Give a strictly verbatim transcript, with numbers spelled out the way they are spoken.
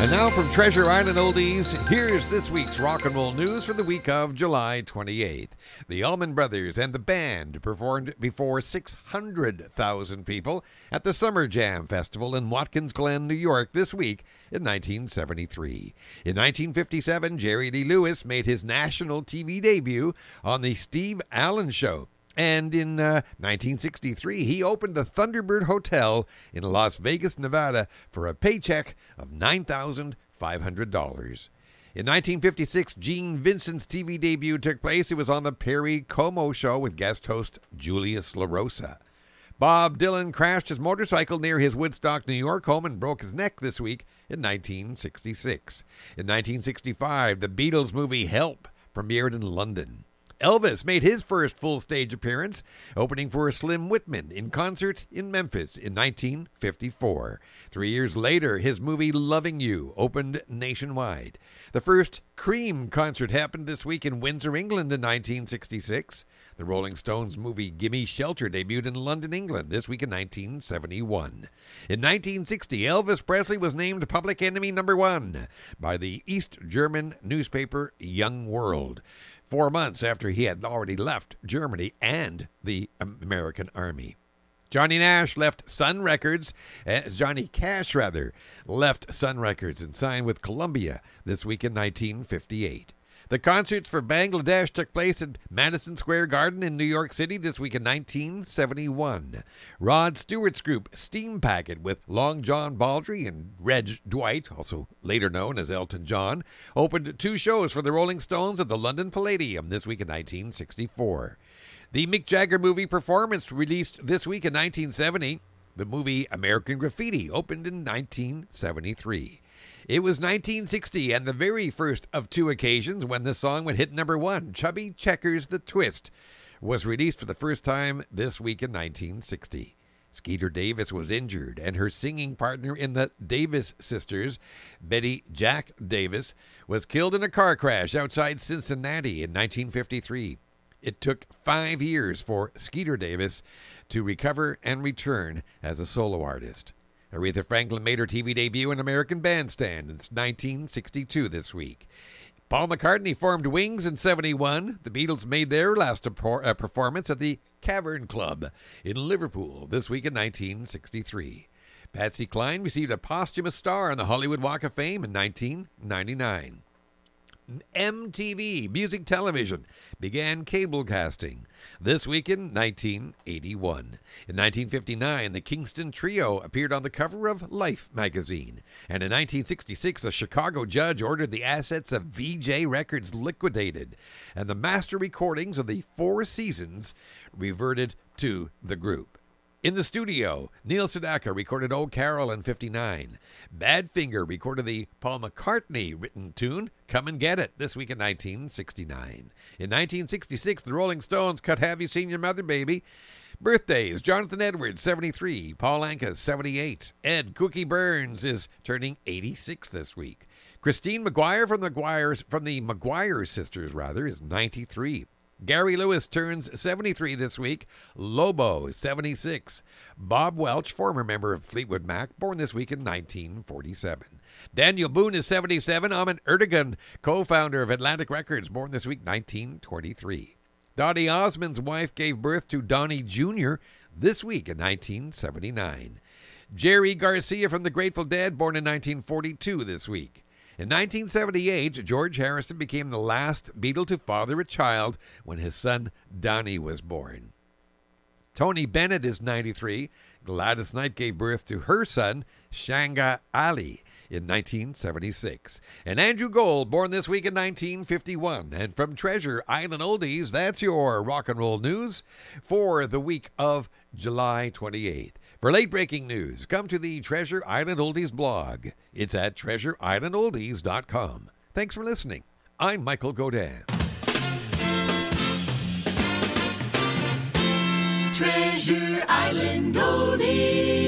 And now from Treasure Island Oldies, here's this week's rock and roll news for the week of July twenty-eighth. The Allman Brothers and the band performed before six hundred thousand people at the Summer Jam Festival in Watkins Glen, New York this week in nineteen seventy-three. In nineteen fifty-seven, Jerry Lee Lewis made his national T V debut on The Steve Allen Show. And in uh, nineteen sixty-three, he opened the Thunderbird Hotel in Las Vegas, Nevada, for a paycheck of nine thousand five hundred dollars. In nineteen fifty-six, Gene Vincent's T V debut took place. It was on the Perry Como Show with guest host Julius LaRosa. Bob Dylan crashed his motorcycle near his Woodstock, New York home and broke his neck this week in nineteen sixty-six. In nineteen sixty-five, the Beatles movie Help premiered in London. Elvis made his first full stage appearance, opening for Slim Whitman in concert in Memphis in nineteen fifty-four. Three years later, his movie Loving You opened nationwide. The first Cream concert happened this week in Windsor, England in nineteen sixty-six. The Rolling Stones movie Gimme Shelter debuted in London, England this week in nineteen seventy-one. In nineteen sixty, Elvis Presley was named Public Enemy number one by the East German newspaper Young World, four months after he had already left Germany and the American Army. Johnny Nash left Sun Records, as Johnny Cash, rather, left Sun Records and signed with Columbia this week in nineteen fifty-eight. The concerts for Bangladesh took place at Madison Square Garden in New York City this week in nineteen seventy-one. Rod Stewart's group Steam Packet with Long John Baldry and Reg Dwight, also later known as Elton John, opened two shows for the Rolling Stones at the London Palladium this week in nineteen sixty-four. The Mick Jagger movie performance released this week in nineteen seventy. The movie American Graffiti opened in nineteen seventy-three. It was nineteen sixty and the very first of two occasions when the song would hit number one. Chubby Checkers The Twist was released for the first time this week in nineteen sixty. Skeeter Davis was injured, and her singing partner in the Davis Sisters, Betty Jack Davis, was killed in a car crash outside Cincinnati in nineteen fifty-three. It took five years for Skeeter Davis to recover and return as a solo artist. Aretha Franklin made her T V debut in American Bandstand in nineteen sixty-two this week. Paul McCartney formed Wings in seventy-one. The Beatles made their last performance at the Cavern Club in Liverpool this week in nineteen sixty-three. Patsy Cline received a posthumous star on the Hollywood Walk of Fame in nineteen ninety-nine. M T V, Music Television, began cablecasting this week in nineteen eighty-one. In nineteen fifty-nine, the Kingston Trio appeared on the cover of Life magazine. And in nineteen sixty-six, a Chicago judge ordered the assets of V J Records liquidated, and the master recordings of the Four Seasons reverted to the group. In the studio, Neil Sedaka recorded "Oh Carol" in fifty-nine. Badfinger recorded the Paul McCartney-written tune "Come and Get It" this week in nineteen sixty-nine. In nineteen sixty-six, the Rolling Stones cut "Have You Seen Your Mother, Baby?" Birthdays: Jonathan Edwards, seventy-three. Paul Anka, seventy-eight. Ed Cookie Burns is turning eighty-six this week. Christine McGuire from the McGuire, from the McGuire sisters, rather, is ninety-three. Gary Lewis turns seventy-three this week. Lobo is seventy-six. Bob Welch, former member of Fleetwood Mac, born this week in nineteen forty-seven. Daniel Boone is seventy-seven. Ahmet Ertegun, co-founder of Atlantic Records, born this week nineteen twenty-three. Donny Osmond's wife gave birth to Donnie Junior this week in nineteen seventy-nine. Jerry Garcia from the Grateful Dead, born in nineteen forty-two this week. In nineteen seventy-eight, George Harrison became the last Beatle to father a child when his son Donnie was born. Tony Bennett is ninety-three. Gladys Knight gave birth to her son, Shanga Ali, in nineteen seventy-six. And Andrew Gold, born this week in nineteen fifty-one. And from Treasure Island Oldies, that's your rock and roll news for the week of July twenty-eighth. For late-breaking news, come to the Treasure Island Oldies blog. It's at treasure island oldies dot com. Thanks for listening. I'm Michael Godin. Treasure Island Oldies.